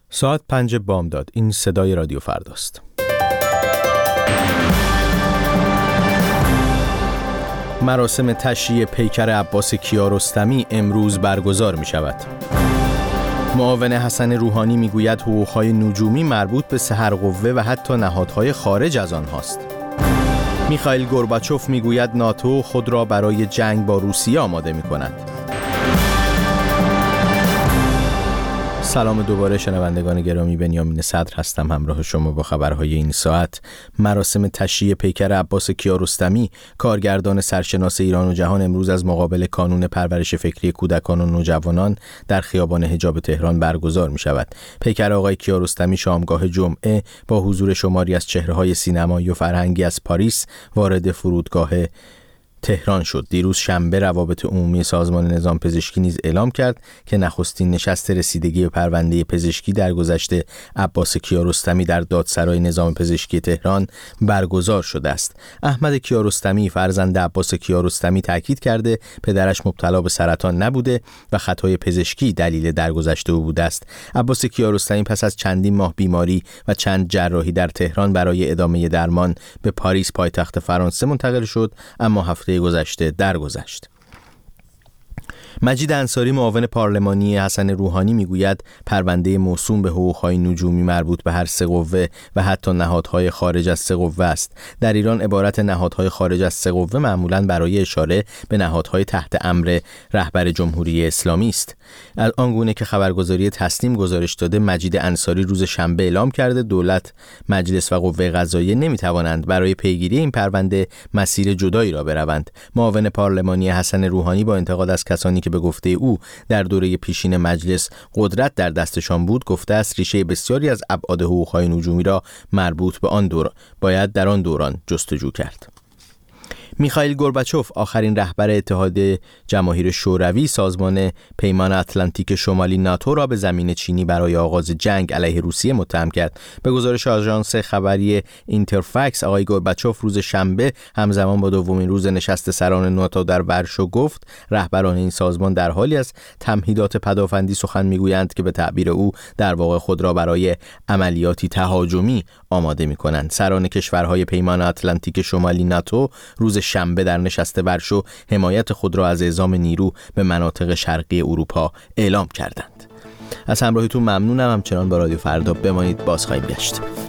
ساعت 5 بامداد. این صدای رادیو فرداست. مراسم تشییع پیکر عباس کیارستمی امروز برگزار می شود. معاون حسن روحانی می گوید حقوقهای نجومی مربوط به سحرقوه و حتی نهادهای خارج از آنهاست. میخائیل گورباچوف می گوید ناتو خود را برای جنگ با روسیه آماده می کند. سلام دوباره شنوندگان گرامی، بنیامین صدر هستم همراه شما با خبرهای این ساعت. مراسم تشییع پیکر عباس کیارستمی، کارگردان سرشناس ایران و جهان، امروز از مقابل کانون پرورش فکری کودکان و نوجوانان در خیابان حجاب تهران برگزار می شود. پیکر آقای کیارستمی شامگاه جمعه با حضور شماری از چهره‌های سینمایی و فرهنگی از پاریس وارد فرودگاه تهران شد. دیروز شنبه روابط عمومی سازمان نظام پزشکی نیز اعلام کرد که نخستین نشست رسیدگی به پرونده پزشکی در گذشته عباس کیارستمی در دادسرای نظام پزشکی تهران برگزار شده است. احمد کیارستمی فرزند عباس کیارستمی تاکید کرده پدرش مبتلا به سرطان نبوده و خطای پزشکی دلیل درگذشت او بوده است. عباس کیارستمی پس از چندین ماه بیماری و چند جراحی در تهران برای ادامه درمان به پاریس پایتخت فرانسه منتقل شد، اما هفته گذشته درگذشت. مجید انصاری معاون پارلمانی حسن روحانی میگوید پرونده موسوم به حقوقهای نجومی مربوط به هر سه قوه و حتی نهادهای خارج از سه قوه است. در ایران عبارت نهادهای خارج از سه قوه معمولاً برای اشاره به نهادهای تحت امر رهبر جمهوری اسلامی است. از آنگونه که خبرگزاری تسنیم گزارش داده، مجید انصاری روز شنبه اعلام کرده دولت، مجلس و قوه قضاییه نمیتوانند برای پیگیری این پرونده مسیر جدایی را بروند. معاون پارلمانی حسن روحانی با انتقاد از کسانی که به گفته او در دوره پیشین مجلس قدرت در دستشان بود، گفته است ریشه بسیاری از ابعاد حقوقهای نجومی را مربوط به آن دوران باید در آن دوران جستجو کرد. میخائیل گورباچوف، آخرین رهبر اتحاد جماهیر شوروی، سازمان پیمان اتلانتیک شمالی ناتو را به زمین چینی برای آغاز جنگ علیه روسیه متهم کرد. به گزارش آژانس خبری اینترفکس، آقای گورباچوف روز شنبه همزمان با دومین روز نشست سران ناتو در ورشو گفت رهبران این سازمان در حالی از تمهیدات پدافندی سخن میگویند که به تعبیر او در واقع خود را برای عملیاتی تهاجمی آماده میکنند. سران کشورهای پیمان اتلانتیک شمالی ناتو روز شنبه در نشست ورشو حمایت خود را از اعزام نیرو به مناطق شرقی اروپا اعلام کردند. از همراهیتون ممنونم. همچنان با رادیو فردا بمانید، باز خواهیم گشت.